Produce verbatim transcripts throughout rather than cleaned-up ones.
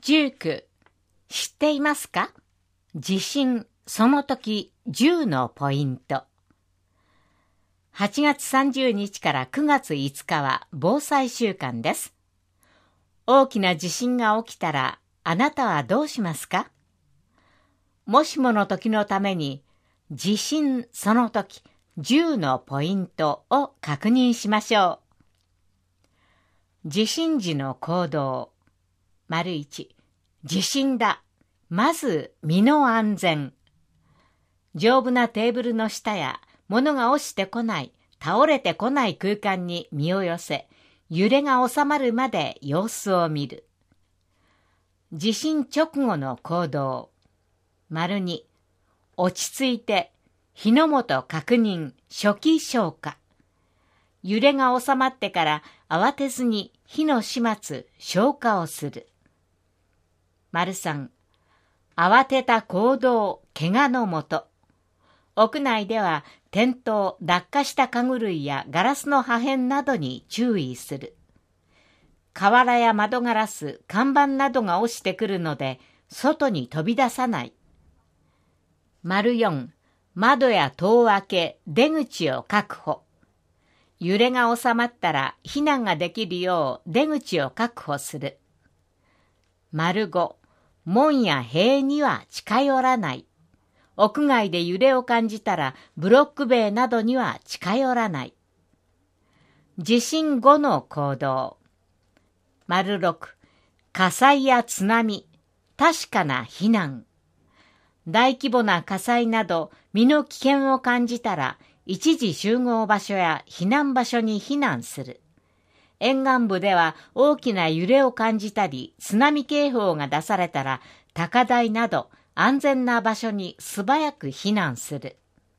じゅうきゅう、知っていますか？地震、その時じゅうのポイント。はちがつさんじゅうにちからくがついつかは防災週間です。大きな地震が起きたら、あなたはどうしますか？もしもの時のために、地震その時じゅうのポイントを確認しましょう。地震時の行動。丸いち、地震だ。まず身の安全。丈夫なテーブルの下や物が落ちてこない、倒れてこない空間に身を寄せ、揺れが収まるまで様子を見る。地震直後の行動。丸に、落ち着いて、火の元確認、初期消火。揺れが収まってから慌てずに火の始末、消火をする。丸さん、慌てた行動、怪我のもと。屋内では転倒、落下した家具類やガラスの破片などに注意する。瓦や窓ガラス、看板などが落ちてくるので、外に飛び出さない。丸よん、窓や戸を開け、出口を確保。揺れが収まったら避難ができるよう出口を確保する。丸ご、門や塀には近寄らない。屋外で揺れを感じたらブロック塀などには近寄らない。地震後の行動。丸ろく、火災や津波、確かな避難。大規模な火災など身の危険を感じたら一時集合場所や避難場所に避難する。沿岸部では大きな揺れを感じたり、津波警報が出されたら、高台など安全な場所に素早く避難する。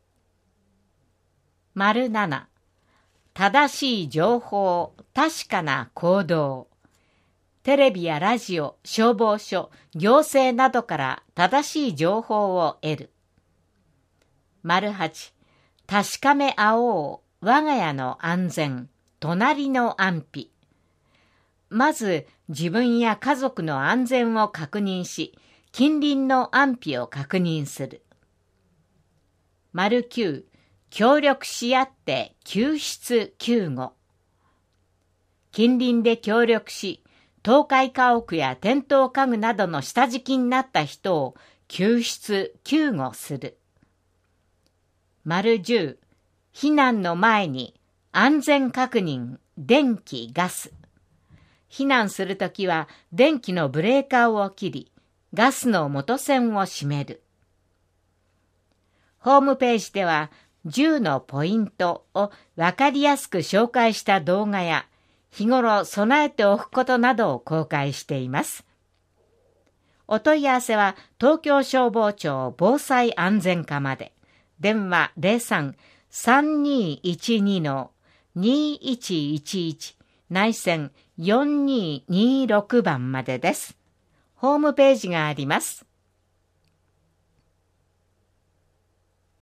丸なな、正しい情報、確かな行動。テレビやラジオ、消防署、行政などから正しい情報を得る。丸はち、確かめ合おう、我が家の安全。隣の安否。まず自分や家族の安全を確認し、近隣の安否を確認する。丸きゅう、協力し合って救出救護。近隣で協力し、倒壊家屋や転倒家具などの下敷きになった人を救出救護する。丸じゅう、避難の前に安全確認、電気、ガス。避難するときは電気のブレーカーを切り、ガスの元栓を閉める。ホームページではじゅうのポイントをわかりやすく紹介した動画や、日頃備えておくことなどを公開しています。お問い合わせは東京消防庁防災安全課まで。電話 ゼロさん さんにいちに にいちいちいち 内線よんにーにーろくばんまでです。ホームページがあります。